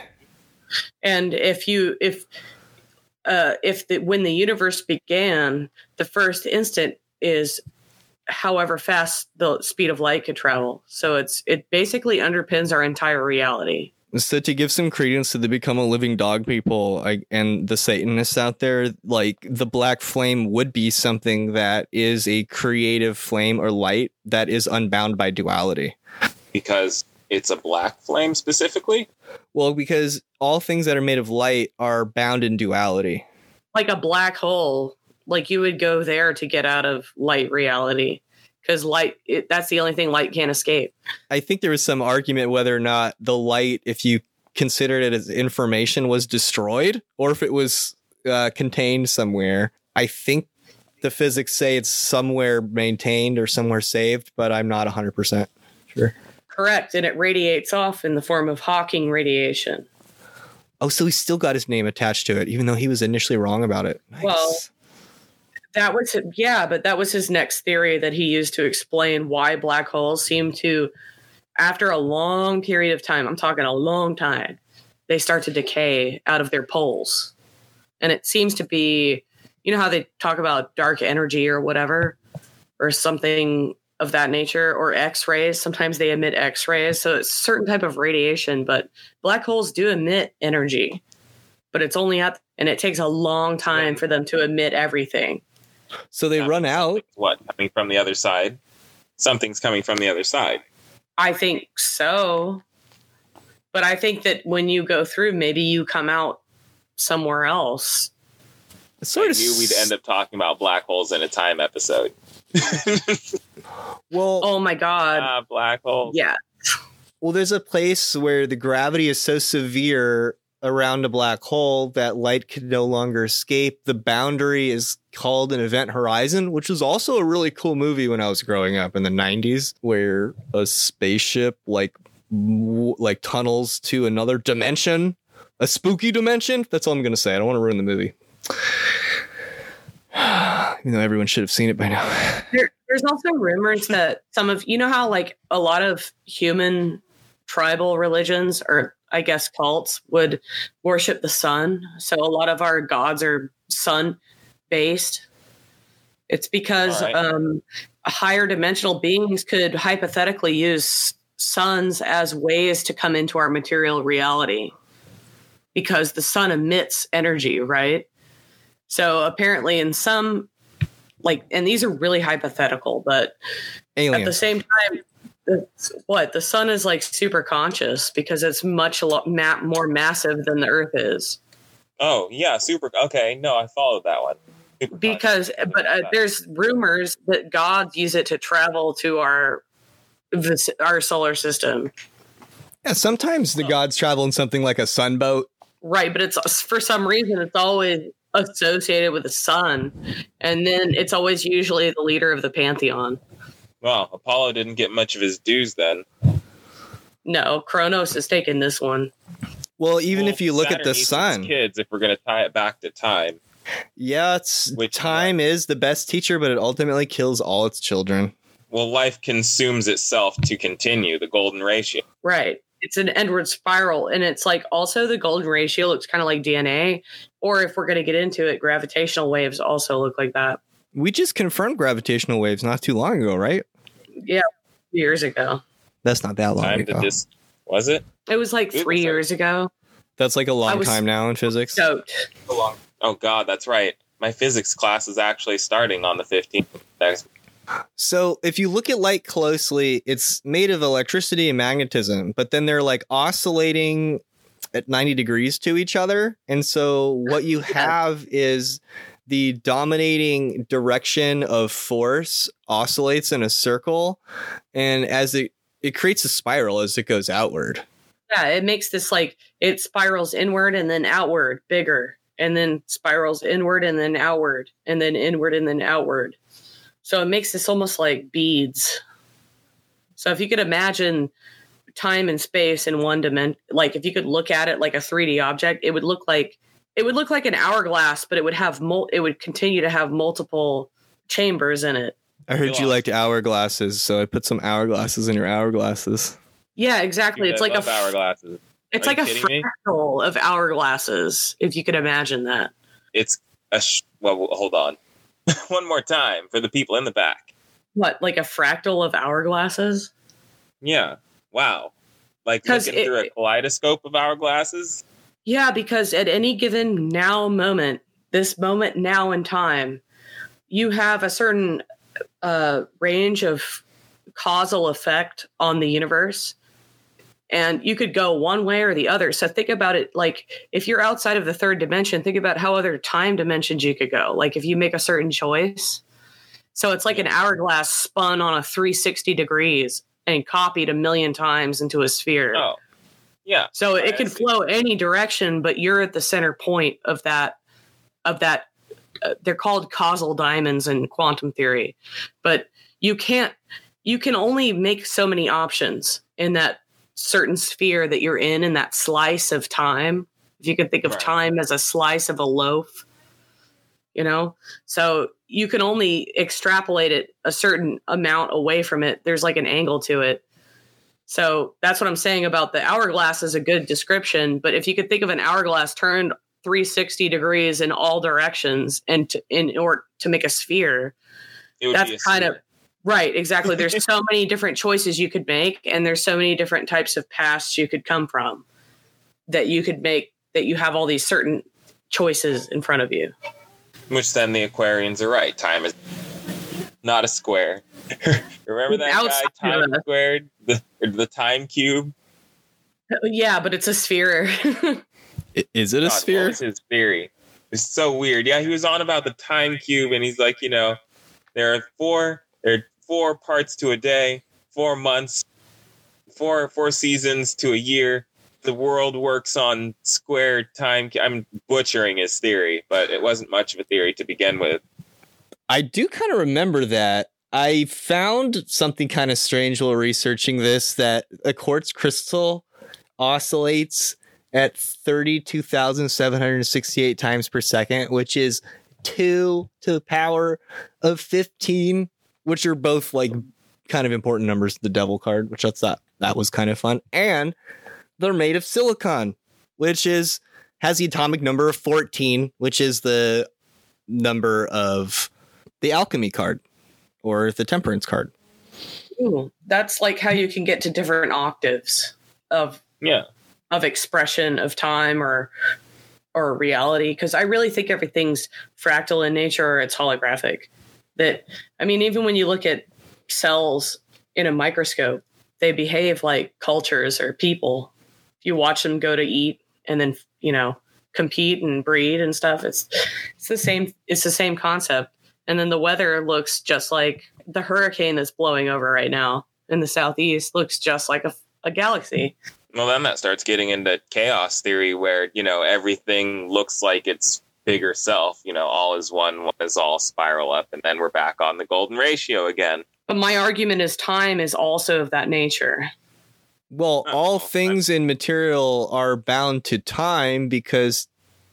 And if you... if uh, if the, when the universe began, the first instant is however fast the speed of light could travel. So it's it basically underpins our entire reality. So to give some credence to the Become a Living Dog people I, and the Satanists out there, like the black flame would be something that is a creative flame or light that is unbound by duality. Because it's a black flame specifically? Well, because all things that are made of light are bound in duality. Like a black hole. Like you would go there to get out of light reality, because light, it, that's the only thing light can't escape. I think there was some argument whether or not the light, if you considered it as information, was destroyed or if it was uh, contained somewhere. I think the physics say it's somewhere maintained or somewhere saved, but I'm not one hundred percent sure. Correct. And it radiates off in the form of Hawking radiation. Oh, so he still got his name attached to it, even though he was initially wrong about it. Nice. Well, that was, yeah, but that was his next theory that he used to explain why black holes seem to, after a long period of time, I'm talking a long time, they start to decay out of their poles. And it seems to be, you know how they talk about dark energy or whatever, or something of that nature, or X-rays. Sometimes they emit X-rays. So it's a certain type of radiation, but black holes do emit energy, but it's only at, and it takes a long time for them to emit everything. So they yeah, run out. What, coming from the other side? Something's coming from the other side. I think so. But I think that when you go through, maybe you come out somewhere else. It's sort I of knew we'd end up talking about black holes in a time episode. Well, oh my God. Ah, black holes. Yeah. Well, there's a place where the gravity is so severe around a black hole that light can no longer escape. The boundary is called an event horizon, which was also a really cool movie when I was growing up in the nineties, where a spaceship like w- like tunnels to another dimension, a spooky dimension. That's all I'm going to say. I don't want to ruin the movie. even though everyone should have seen it by now. There, there's also rumors that some of, you know how like a lot of human tribal religions, or I guess cults, would worship the sun. So a lot of our gods are sun based. It's because All right. um, higher dimensional beings could hypothetically use suns as ways to come into our material reality, because the sun emits energy, right? So apparently in some, like, and these are really hypothetical, but Aliens. at the same time, the, what, the sun is like super conscious because it's much a lot ma- more massive than the earth is. Oh, yeah, super. Okay, no, I followed that one. Super Because, conscious. but uh, there's rumors that gods use it to travel to our this, our solar system. Yeah, sometimes the gods travel in something like a sunboat. Right, but it's for some reason it's always associated with the sun, and then it's always usually the leader of the pantheon. Well, Apollo didn't get much of his dues then. No, Kronos has taken this one. Well, even Well, if you look Saturn at the eats its sun, kids, if we're going to tie it back to time. yeah, it's Which- time is the best teacher, but it ultimately kills all its children. Well, life consumes itself to continue, the golden ratio. Right. It's an endward spiral, and it's like also the golden ratio looks kind of like D N A, or if we're going to get into it, gravitational waves also look like that. We just confirmed gravitational waves not too long ago, right? Yeah, years ago. That's not that long Time ago. to dis- was it? It was like It three was like- years ago. That's like a I long was time now in physics. Stoked. Oh, God, that's right. My physics class is actually starting on the fifteenth. Next. So if you look at light closely, it's made of electricity and magnetism, but then they're like oscillating at ninety degrees to each other. And so what you have is the dominating direction of force oscillates in a circle. And as it, it creates a spiral as it goes outward. Yeah, it makes this like it spirals inward and then outward, bigger, and then spirals inward and then outward, and then inward and then outward. So it makes this almost like beads. So if you could imagine time and space in one dimension, like if you could look at it like a three D object, it would look like it would look like an hourglass, but it would have mul- it would continue to have multiple chambers in it. I heard you lost. liked hourglasses, so I put some hourglasses in your hourglasses. Yeah, exactly. Dude, it's I like a love f- hourglasses. it's Are like you a kidding me? fractal of hourglasses, if you could imagine that. It's a sh- well, hold on. One more time for the people in the back. What, like a fractal of hourglasses? Yeah. Wow. Like 'Cause looking it- through a kaleidoscope of hourglasses. Yeah, because at any given now moment, this moment now in time, you have a certain uh, range of causal effect on the universe. And you could go one way or the other. So think about it like if you're outside of the third dimension, think about how other time dimensions you could go. Like if you make a certain choice. So it's like an hourglass spun on a three hundred sixty degrees and copied a million times into a sphere. Oh. Yeah. So I it can see. flow any direction, but you're at the center point of that. Of that, uh, they're called causal diamonds in quantum theory, but you can't. You can only make so many options in that certain sphere that you're in, in that slice of time. If you could think of Right. time as a slice of a loaf, you know, so you can only extrapolate it a certain amount away from it. There's like an angle to it. So that's what I'm saying about the hourglass is a good description. But if you could think of an hourglass turned three hundred sixty degrees in all directions and to, in order to make a sphere, It would be a that's kind of sphere. right. Exactly. There's so many different choices you could make, and there's so many different types of paths you could come from that you could make, that you have all these certain choices in front of you. Which then the Aquarians are right. Time is not a square. Remember that Outside guy, Time of us. Squared? The, the Time Cube? Yeah, but it's a sphere. I- Is it a God, sphere? What was his theory? It's so weird. Yeah, he was on about the Time Cube, and he's like, you know, there are four, there are four parts to a day, four months, four four seasons to a year. The world works on square time. I'm butchering his theory, but it wasn't much of a theory to begin with. I do kind of remember that. I found something kind of strange while researching this, that a quartz crystal oscillates at thirty-two thousand seven hundred sixty-eight times per second, which is two to the power of fifteen, which are both like kind of important numbers. The devil card, which I thought that was kind of fun. And they're made of silicon, which is has the atomic number of fourteen, which is the number of the alchemy card or the temperance card. Ooh, that's like how you can get to different octaves of Yeah. of expression of time or or reality, because I really think everything's fractal in nature or it's holographic. That, I mean, even when you look at cells in a microscope, they behave like cultures or people. If you watch them go to eat and then, you know, compete and breed and stuff, it's it's the same it's the same concept. And then the weather looks just like the hurricane that's blowing over right now in the southeast looks just like a, a galaxy. Well, then that starts getting into chaos theory where, you know, everything looks like its bigger self. You know, all is one, one is all, spiral up, and then we're back on the golden ratio again. But my argument is time is also of that nature. Well, Oh, all well, things in material are bound to time because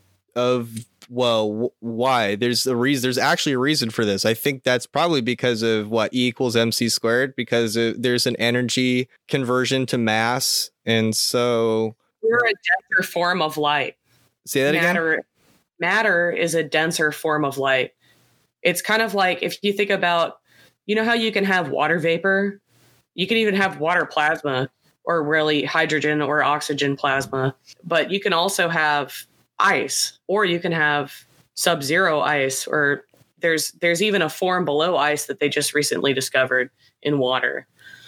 of, well, w- why? There's a reason. There's actually a reason for this. I think that's probably because of what E equals mc squared, because uh, there's an energy conversion to mass. And so We're a denser form of light. say that again. Matter, matter is a denser form of light. It's kind of like if you think about, you know how you can have water vapor? You can even have water plasma, or really hydrogen or oxygen plasma. But you can also have ice, or you can have sub-zero ice, or there's there's even a form below ice that they just recently discovered in water.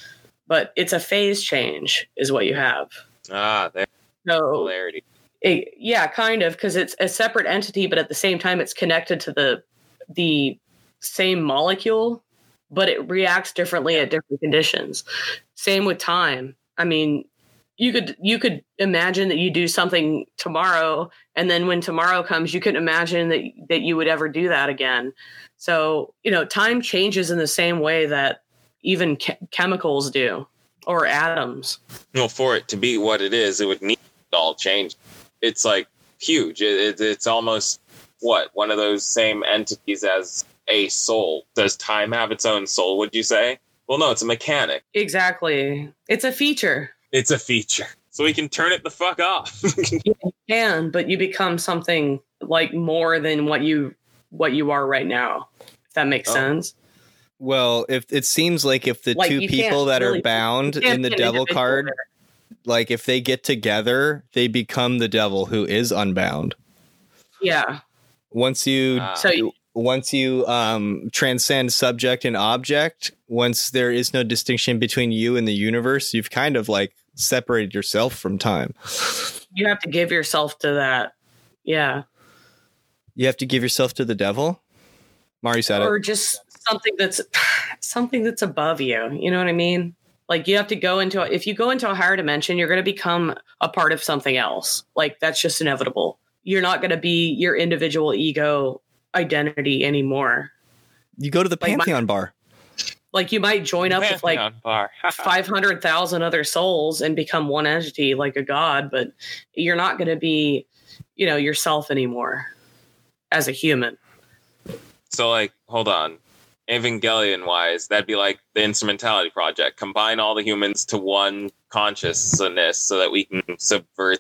But it's a phase change is what you have. Ah, there's So polarity. it, yeah, kind of, because it's a separate entity, but at the same time, it's connected to the the same molecule, but it reacts differently at different conditions. Same with time. I mean, you could you could imagine that you do something tomorrow, and then when tomorrow comes, you couldn't imagine that that you would ever do that again. So, you know, time changes in the same way that even che- chemicals do, or atoms. Well, for it to be what it is, it would need to all change. It's like huge. It, it, it's almost, what, one of those same entities as a soul. Does time have its own soul, would you say? Well, no, it's a mechanic. Exactly. It's a feature. It's a feature. So we can turn it the fuck off. You can, but you become something like more than what you what you are right now. If that makes Oh. sense. Well, if it seems like if the Like, two you people can't that really- are bound You can't in the be an devil individual card, there. like if they get together, they become the devil who is unbound. Yeah. Once you Ah. So you, once you um, transcend subject and object, once there is no distinction between you and the universe, you've kind of like separated yourself from time. you have to give yourself to that. Yeah. You have to give yourself to the devil. Mari said Or it. just something that's something that's above you. You know what I mean? Like you have to go into if you go into a higher dimension, you're going to become a part of something else. Like that's just inevitable. You're not going to be your individual ego identity anymore. You go to the like my- Pantheon bar. Like you might join up with like Pantheon bar. five hundred thousand other souls and become one entity like a god, but you're not going to be, you know, yourself anymore as a human. So, like, hold on. Evangelion wise, that'd be like the Instrumentality Project. Combine all the humans to one consciousness so that we can subvert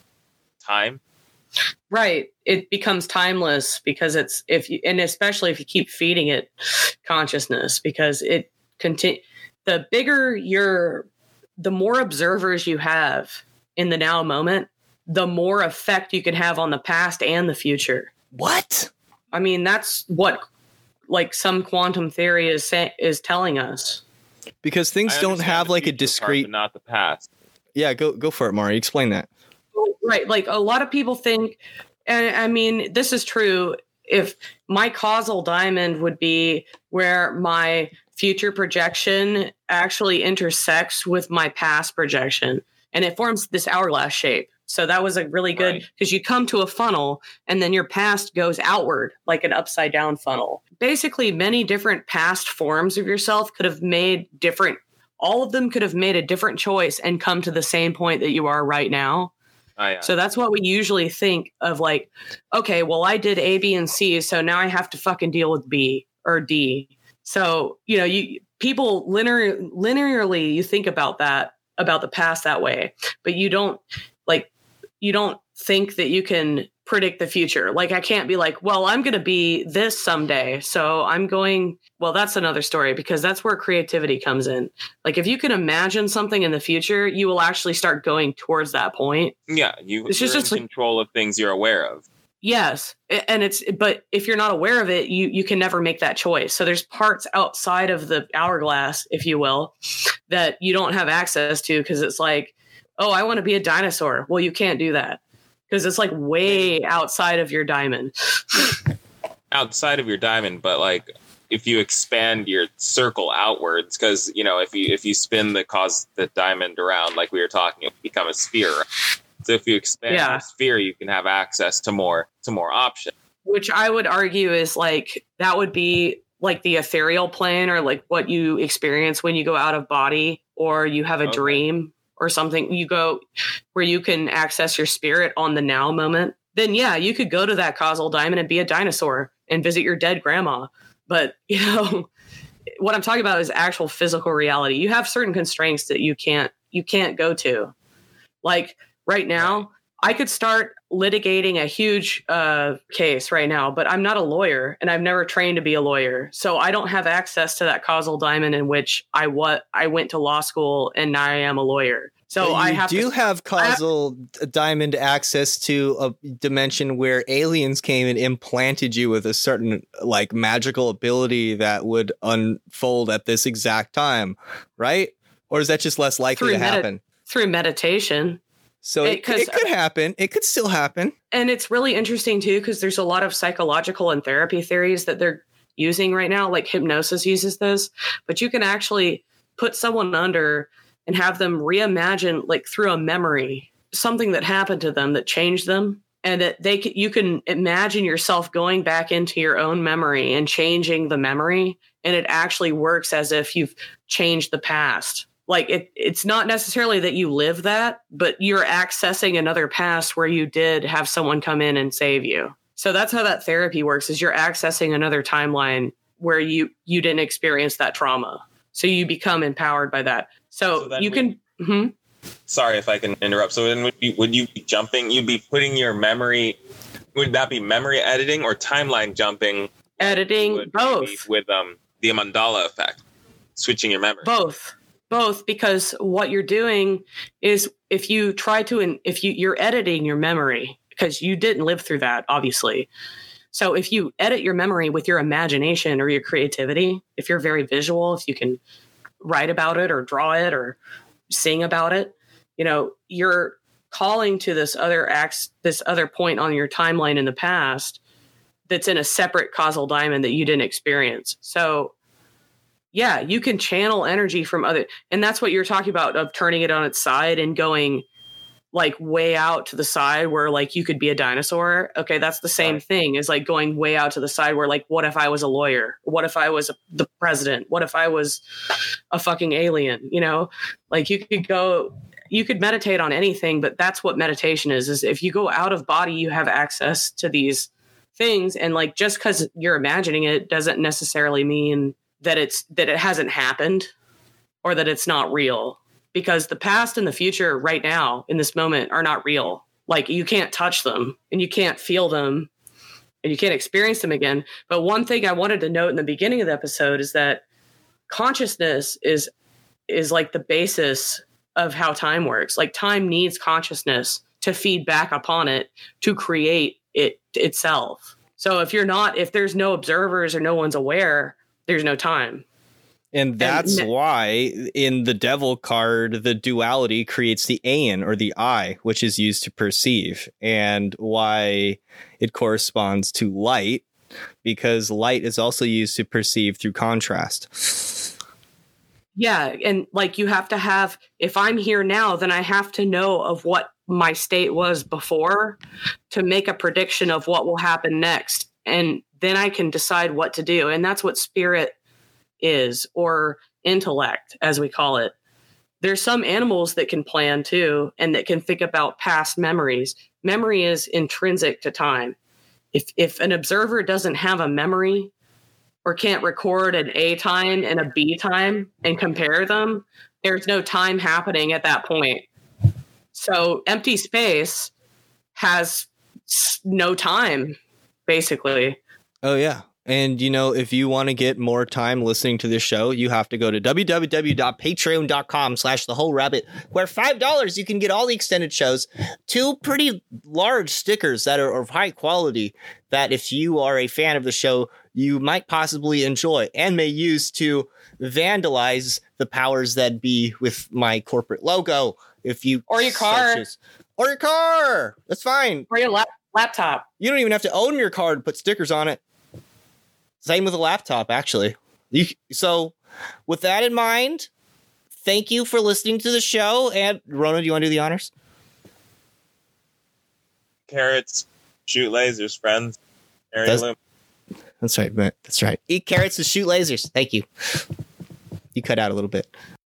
time. Right. It becomes timeless because it's if you, and especially if you keep feeding it consciousness, because it continue. The bigger your, the more observers you have in the now moment, the more effect you can have on the past and the future. What? I mean, that's what like some quantum theory is say, is telling us. Because things I don't understand have the like a future part, discrete. but not the past. Yeah, go go for it, Mari. Explain that. Right. Like a lot of people think, and I mean, this is true. If my causal diamond would be where my future projection actually intersects with my past projection, and it forms this hourglass shape. So that was a really good, because you come to a funnel and then your past goes outward like an upside down funnel. Basically, many different past forms of yourself could have made different, all of them could have made a different choice and come to the same point that you are right now. Oh, yeah. So that's what we usually think of, like, okay, well, I did A, B, and C, so now I have to fucking deal with B or D. So, you know, you people linear, linearly, you think about that, about the past that way, but you don't like, you don't think that you can predict the future. Like, I can't be like, well, I'm going to be this someday, so I'm going, well, that's another story, because that's where creativity comes in. Like, if you can imagine something in the future, you will actually start going towards that point. Yeah, you, It's you're just- in just like- control of things you're aware of. Yes. And it's, but if you're not aware of it, you, you can never make that choice. So there's parts outside of the hourglass, if you will, that you don't have access to, because it's like, oh, I want to be a dinosaur. Well, you can't do that because it's like way outside of your diamond. Outside of your diamond, but like if you expand your circle outwards, because you know if you if you spin the cause the diamond around, like we were talking, it become a sphere. So if you expand Yeah. your sphere, you can have access to more to more options. Which I would argue is like, that would be like the ethereal plane, or like what you experience when you go out of body, or you have a Okay. dream or something. You go where you can access your spirit on the now moment. Then yeah, you could go to that causal diamond and be a dinosaur and visit your dead grandma. But you know, what I'm talking about is actual physical reality. You have certain constraints that you can't you can't go to. Like right now, I could start litigating a huge uh, case right now, but I'm not a lawyer and I've never trained to be a lawyer. So I don't have access to that causal diamond in which I what I went to law school and now I am a lawyer. So But I you have do to have causal diamond access to a dimension where aliens came and implanted you with a certain like magical ability that would unfold at this exact time, right? Or is that just less likely Through to medi- happen? through meditation. So It- it, 'cause- it could happen. It could still happen. And it's really interesting too, because there's a lot of psychological and therapy theories that they're using right now, like hypnosis uses this, but you can actually put someone under and have them reimagine, like through a memory, something that happened to them that changed them, and that they can, you can imagine yourself going back into your own memory and changing the memory, and it actually works as if you've changed the past. Like it, it's not necessarily that you live that, but you're accessing another past where you did have someone come in and save you. So that's how that therapy works, is you're accessing another timeline where you, you didn't experience that trauma. So you become empowered by that. So, So then you we- can, mhm. Sorry if I can interrupt. So then would you, would you be jumping? You'd be putting your memory. Would that be memory editing or timeline jumping? editing, Would maybe both. with um the mandala effect, switching your memory. Both, both, because what you're doing is if you try to, if you you're editing your memory because you didn't live through that, obviously. So if you edit your memory with your imagination or your creativity, if you're very visual, if you can write about it or draw it or sing about it, you know, you're calling to this other acts, this other point on your timeline in the past that's in a separate causal diamond that you didn't experience. So yeah, you can channel energy from other, and that's what you're talking about, of turning it on its side and going like way out to the side where like you could be a dinosaur. Okay, that's the same Right. thing as like going way out to the side where like, what if I was a lawyer? What if I was a, the president? What if I was a fucking alien? You know, like you could go, you could meditate on anything, but that's what meditation is, is if you go out of body, you have access to these things. And like, just because you're imagining it doesn't necessarily mean that it's, that it hasn't happened or that it's not real. Because the past and the future right now in this moment are not real. Like you can't touch them and you can't feel them and you can't experience them again. But one thing I wanted to note in the beginning of the episode is that consciousness is is like the basis of how time works. Like time needs consciousness to feed back upon it to create it itself. So if you're not, if there's no observers or no one's aware, there's no time. And that's And- why in the devil card, the duality creates the aeon or the I, which is used to perceive, and why it corresponds to light, because light is also used to perceive through contrast. Yeah. And like you have to have, if I'm here now, then I have to know of what my state was before to make a prediction of what will happen next. And then I can decide what to do. And that's what spirit is, or intellect, as we call it. there's some animals that can plan too, and that can think about past memories. Memory is intrinsic to time. If if an observer doesn't have a memory or can't record an A time and a B time and compare them, there's no time happening at that point. So empty space has no time, basically. Oh, yeah. And, you know, if you want to get more time listening to this show, you have to go to www.patreon.com slash the whole rabbit, where five dollars you can get all the extended shows, two pretty large stickers that are of high quality that if you are a fan of the show, you might possibly enjoy and may use to vandalize the powers that be with my corporate logo. If you Or your car. As, or your car. That's fine. Or your lap- laptop. You don't even have to own your car to put stickers on it. Same with a laptop, actually. You, so, with that in mind, thank you for listening to the show. And, Rona, do you want to do the honors? Carrots, shoot lasers, friends. That's, that's right, Matt. That's right. Eat carrots and shoot lasers. Thank you. You cut out a little bit.